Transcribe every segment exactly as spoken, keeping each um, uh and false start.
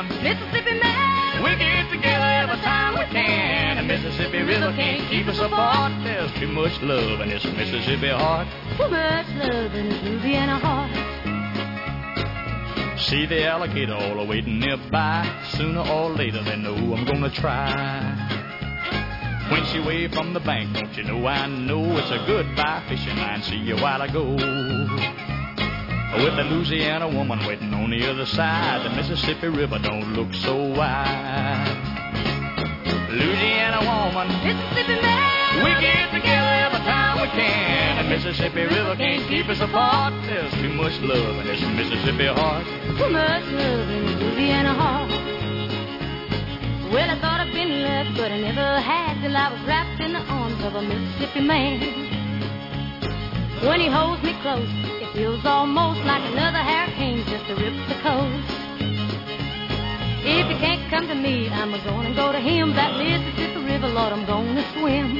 woman, Mississippi man. We get together every time we can. The Mississippi River can't keep us apart. There's too much love in this Mississippi heart. Too much love in this Louisiana heart. See the alligator all waiting nearby. Sooner or later they know I'm gonna try. When she waved from the bank, don't you know I know it's a goodbye fishing line. See you while I go. With the Louisiana woman waiting on the other side, the Mississippi River don't look so wide. Louisiana woman, Mississippi man. we get together every time we can. The Mississippi River can't keep us apart. There's too much love in this Mississippi heart. Too much love in this Louisiana heart. Well, I thought I'd been left, but I never had till I was wrapped in the arms of a Mississippi man. When he holds me close, it feels almost like another hurricane just to rip the coast. If he can't come to me, I'm gonna go to him. That Mississippi River, Lord, I'm gonna swim.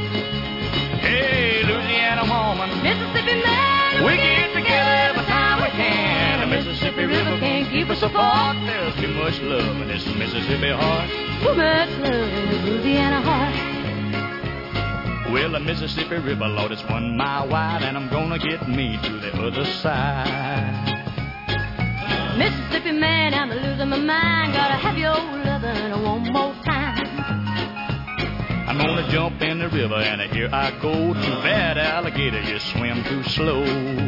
Hey, Louisiana woman, Mississippi man, we get together every time we can. The Mississippi River can't keep us apart. There's too much love in this Mississippi heart. Too much love in this Louisiana heart. Well, the Mississippi River, Lord, it's one mile wide, and I'm gonna get me to the other side. Mississippi man, I'm losing my mind. Gotta have your lovin' one more time. I'm gonna jump in the river, and here I go. Too bad, alligator, you swim too slow.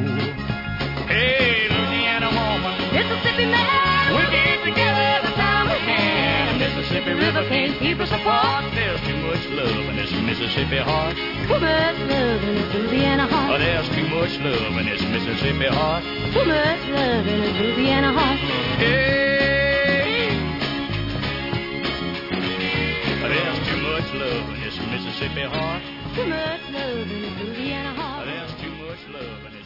Hey, Louisiana woman, Mississippi man, we get together every time we can. The Mississippi River can't keep us apart. There's too much love in this Mississippi heart. Too much love in this Louisiana heart. Oh, there's too much love in this Mississippi heart. Too much love in this Louisiana heart. Hey, there's too much love in this Mississippi heart. Too much love in this Louisiana heart. There's too much love in